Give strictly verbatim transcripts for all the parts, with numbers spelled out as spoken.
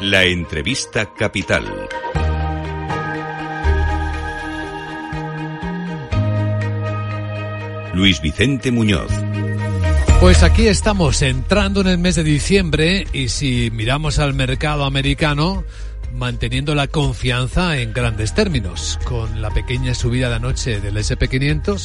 La entrevista capital. Luis Vicente Muñoz. Pues aquí estamos entrando en el mes de diciembre y si miramos al mercado americano, manteniendo la confianza en grandes términos, con la pequeña subida de anoche del ese and pe quinientos,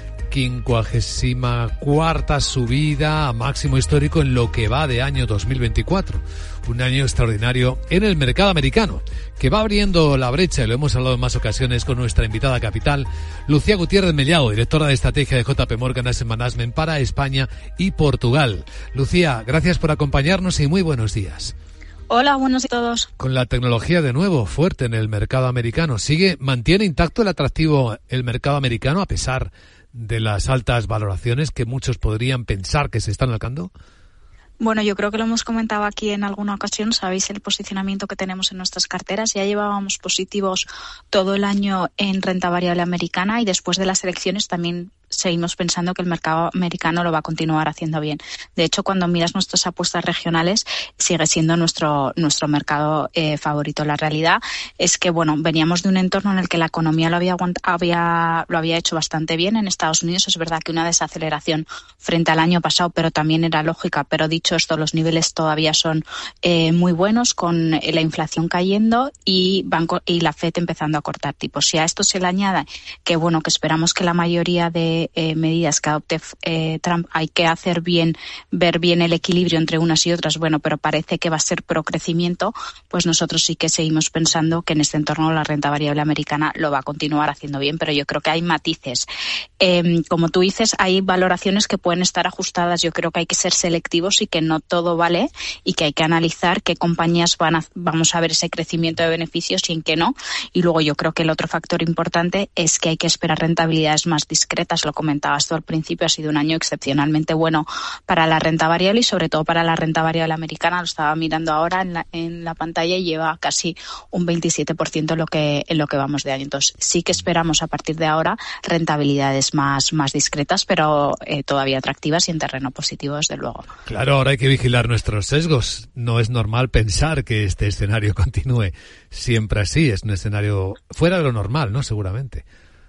quincuagésima cuarta subida a máximo histórico en lo que va de año dos mil veinticuatro. Un año extraordinario en el mercado americano, que va abriendo la brecha, y lo hemos hablado en más ocasiones con nuestra invitada capital, Lucía Gutiérrez Mellado, directora de estrategia de J P Morgan Asset Management para España y Portugal. Lucía, gracias por acompañarnos y muy buenos días. Hola, buenos días a todos. Con la tecnología de nuevo fuerte en el mercado americano, ¿sigue, mantiene intacto el atractivo el mercado americano a pesar de las altas valoraciones que muchos podrían pensar que se están alcanzando? Bueno, yo creo que lo hemos comentado aquí en alguna ocasión, sabéis el posicionamiento que tenemos en nuestras carteras. Ya llevábamos positivos todo el año en renta variable americana y después de las elecciones también seguimos pensando que el mercado americano lo va a continuar haciendo bien. De hecho, cuando miras nuestras apuestas regionales, sigue siendo nuestro nuestro mercado eh, favorito. La realidad es que, bueno, veníamos de un entorno en el que la economía lo había, había lo había hecho bastante bien. En Estados Unidos es verdad que una desaceleración frente al año pasado, pero también era lógica. Pero dicho esto, los niveles todavía son eh, muy buenos, con la inflación cayendo y, banco, y la Fed empezando a cortar tipos. Si a esto se le añade que, bueno, que esperamos que la mayoría de Eh, medidas que adopte eh, Trump, hay que hacer bien, ver bien el equilibrio entre unas y otras, bueno, pero parece que va a ser pro crecimiento, pues nosotros sí que seguimos pensando que en este entorno la renta variable americana lo va a continuar haciendo bien, pero yo creo que hay matices. Eh, como tú dices, hay valoraciones que pueden estar ajustadas. Yo creo que hay que ser selectivos y que no todo vale y que hay que analizar qué compañías van a, vamos a ver ese crecimiento de beneficios y en qué no. Y luego yo creo que el otro factor importante es que hay que esperar rentabilidades más discretas. Lo comentabas tú al principio, ha sido un año excepcionalmente bueno para la renta variable y sobre todo para la renta variable americana. Lo estaba mirando ahora en la, en la pantalla y lleva casi un veintisiete por ciento en lo que en lo que vamos de año. Entonces sí que esperamos a partir de ahora rentabilidades más, más discretas, pero eh, todavía atractivas y en terreno positivo, desde luego. Claro, ahora hay que vigilar nuestros sesgos. No es normal pensar que este escenario continúe siempre así. Es un escenario fuera de lo normal, ¿no? Seguramente.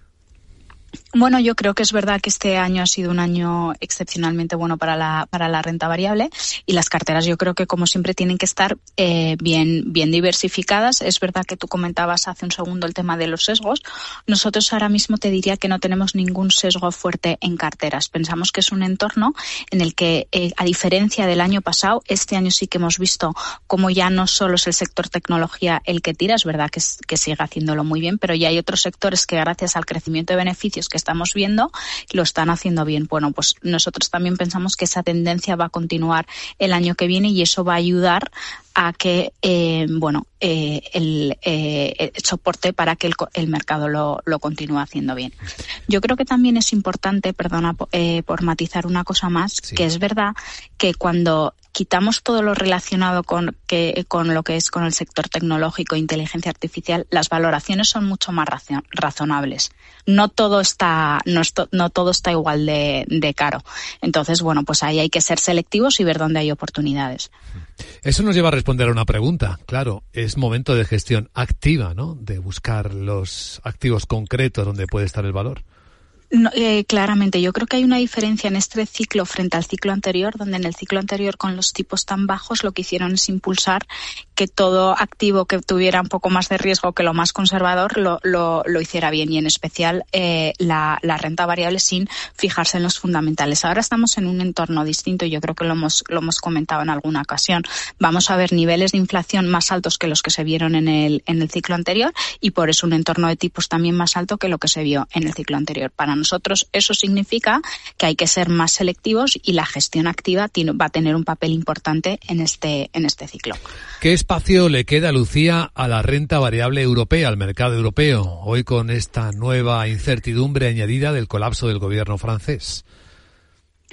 Bueno, yo creo que es verdad que este año ha sido un año excepcionalmente bueno para la para la renta variable y las carteras yo creo que como siempre tienen que estar eh, bien bien diversificadas. Es verdad que tú comentabas hace un segundo el tema de los sesgos. Nosotros ahora mismo te diría que no tenemos ningún sesgo fuerte en carteras. Pensamos que es un entorno en el que, eh, a diferencia del año pasado, este año sí que hemos visto como ya no solo es el sector tecnología el que tira, es verdad que, es, que sigue haciéndolo muy bien, pero ya hay otros sectores que gracias al crecimiento de beneficios que estamos viendo, lo están haciendo bien. Bueno, pues nosotros también pensamos que esa tendencia va a continuar el año que viene y eso va a ayudar a que, eh, bueno, eh, el, eh, el soporte para que el, el mercado lo, lo continúe haciendo bien. Yo creo que también es importante, perdona eh, por matizar una cosa más, sí. Que es verdad que cuando quitamos todo lo relacionado con que con lo que es con el sector tecnológico e inteligencia artificial, las valoraciones son mucho más razon- razonables. No todo está no, esto, no todo está igual de, de caro. Entonces, bueno, pues ahí hay que ser selectivos y ver dónde hay oportunidades. Eso nos lleva a responder a una pregunta. Claro, es momento de gestión activa, ¿no? De buscar los activos concretos donde puede estar el valor. No, eh, claramente, yo creo que hay una diferencia en este ciclo frente al ciclo anterior, donde en el ciclo anterior con los tipos tan bajos lo que hicieron es impulsar que todo activo que tuviera un poco más de riesgo que lo más conservador lo, lo, lo hiciera bien y en especial eh, la, la renta variable sin fijarse en los fundamentales. Ahora estamos en un entorno distinto y yo creo que lo hemos, lo hemos comentado en alguna ocasión. Vamos a ver niveles de inflación más altos que los que se vieron en el, en el ciclo anterior y por eso un entorno de tipos también más alto que lo que se vio en el ciclo anterior. Para nosotros eso significa que hay que ser más selectivos y la gestión activa tiene, va a tener un papel importante en este, en este ciclo. ¿Qué espacio le queda, Lucía, a la renta variable europea, al mercado europeo, hoy con esta nueva incertidumbre añadida del colapso del gobierno francés?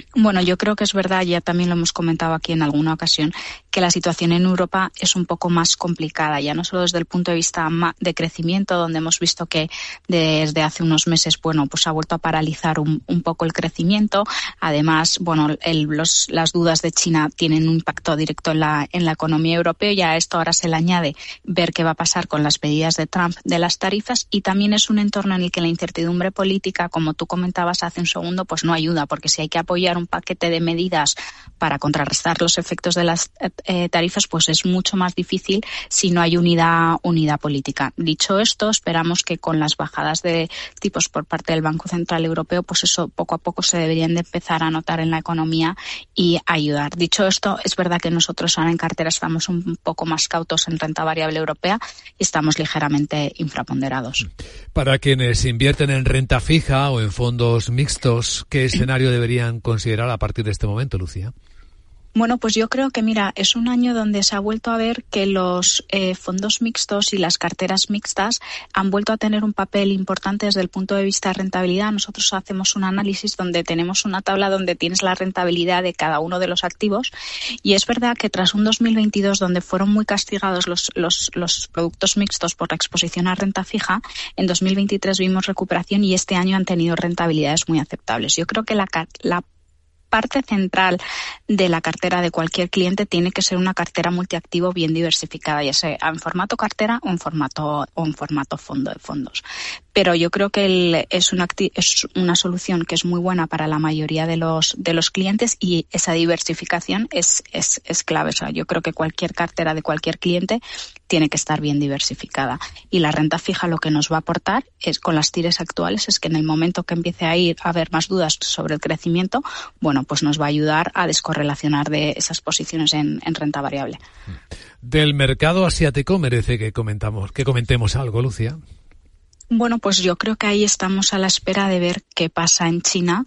Bueno, yo creo que es verdad, ya también lo hemos comentado aquí en alguna ocasión, que la situación en Europa es un poco más complicada, ya no solo desde el punto de vista de crecimiento, donde hemos visto que desde hace unos meses, bueno, pues ha vuelto a paralizar un, un poco el crecimiento. Además, bueno, el, los, las dudas de China tienen un impacto directo en la, en la economía europea, y a esto ahora se le añade ver qué va a pasar con las medidas de Trump de las tarifas, y también es un entorno en el que la incertidumbre política, como tú comentabas hace un segundo, pues no ayuda, porque si hay que apoyar un paquete de medidas para contrarrestar los efectos de las eh, tarifas, pues es mucho más difícil si no hay unidad, unidad política. Dicho esto, esperamos que con las bajadas de tipos por parte del Banco Central Europeo, pues eso poco a poco se deberían de empezar a notar en la economía y ayudar. Dicho esto, es verdad que nosotros ahora en cartera estamos un poco más cautos en renta variable europea y estamos ligeramente infraponderados. Para quienes invierten en renta fija o en fondos mixtos, ¿qué escenario deberían considerar a partir de este momento, Lucía? Bueno, pues yo creo que, mira, es un año donde se ha vuelto a ver que los eh, fondos mixtos y las carteras mixtas han vuelto a tener un papel importante desde el punto de vista de rentabilidad. Nosotros hacemos un análisis donde tenemos una tabla donde tienes la rentabilidad de cada uno de los activos, y es verdad que tras un dos mil veintidós donde fueron muy castigados los, los, los productos mixtos por la exposición a renta fija, en dos mil veintitrés vimos recuperación y este año han tenido rentabilidades muy aceptables. Yo creo que la, la parte central de la cartera de cualquier cliente tiene que ser una cartera multiactivo bien diversificada, ya sea en formato cartera o en formato o en formato fondo de fondos. Pero yo creo que el, es, una, es una solución que es muy buena para la mayoría de los de los clientes, y esa diversificación es, es, es clave. O sea, yo creo que cualquier cartera de cualquier cliente tiene que estar bien diversificada. Y la renta fija lo que nos va a aportar es, con las tires actuales, es que en el momento que empiece a ir a haber más dudas sobre el crecimiento, bueno, pues nos va a ayudar a descorrelacionar de esas posiciones en, en renta variable. Del mercado asiático merece que comentamos, que comentemos algo, Lucía. Bueno, pues yo creo que ahí estamos a la espera de ver qué pasa en China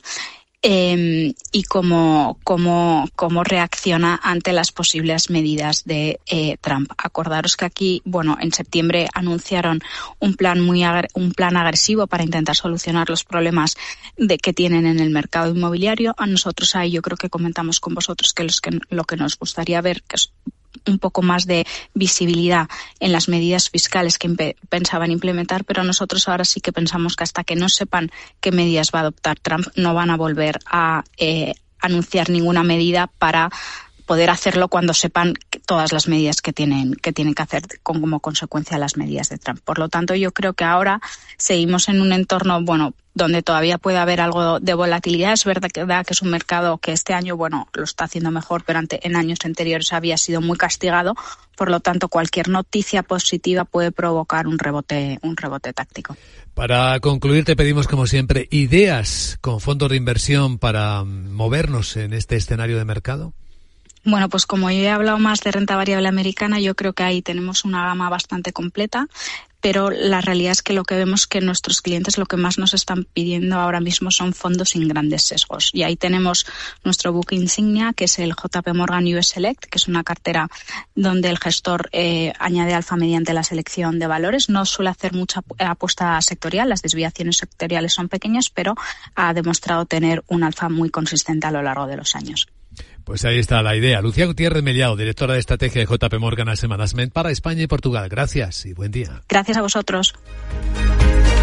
eh, y cómo, cómo, cómo reacciona ante las posibles medidas de eh, Trump. Acordaros que aquí, bueno, en septiembre anunciaron un plan muy agre- un plan agresivo para intentar solucionar los problemas de que tienen en el mercado inmobiliario. A nosotros ahí yo creo que comentamos con vosotros que, los que lo que nos gustaría ver, que es un poco más de visibilidad en las medidas fiscales que impe- pensaban implementar, pero nosotros ahora sí que pensamos que hasta que no sepan qué medidas va a adoptar Trump, no van a volver a eh, anunciar ninguna medida para poder hacerlo cuando sepan todas las medidas que tienen que tienen que hacer como consecuencia de las medidas de Trump. Por lo tanto, yo creo que ahora seguimos en un entorno, bueno, donde todavía puede haber algo de volatilidad. Es verdad que es un mercado que este año, bueno, lo está haciendo mejor, pero ante, en años anteriores había sido muy castigado. Por lo tanto, cualquier noticia positiva puede provocar un rebote, un rebote táctico. Para concluir, te pedimos, como siempre, ideas con fondos de inversión para movernos en este escenario de mercado. Bueno, pues como yo he hablado más de renta variable americana, yo creo que ahí tenemos una gama bastante completa, pero la realidad es que lo que vemos es que nuestros clientes lo que más nos están pidiendo ahora mismo son fondos sin grandes sesgos. Y ahí tenemos nuestro buque insignia, que es el J P Morgan U S Select, que es una cartera donde el gestor eh, añade alfa mediante la selección de valores. No suele hacer mucha apuesta sectorial, las desviaciones sectoriales son pequeñas, pero ha demostrado tener un alfa muy consistente a lo largo de los años. Pues ahí está la idea. Lucía Gutiérrez Mellado, directora de estrategia de J P Morgan Asset Management para España y Portugal. Gracias y buen día. Gracias a vosotros.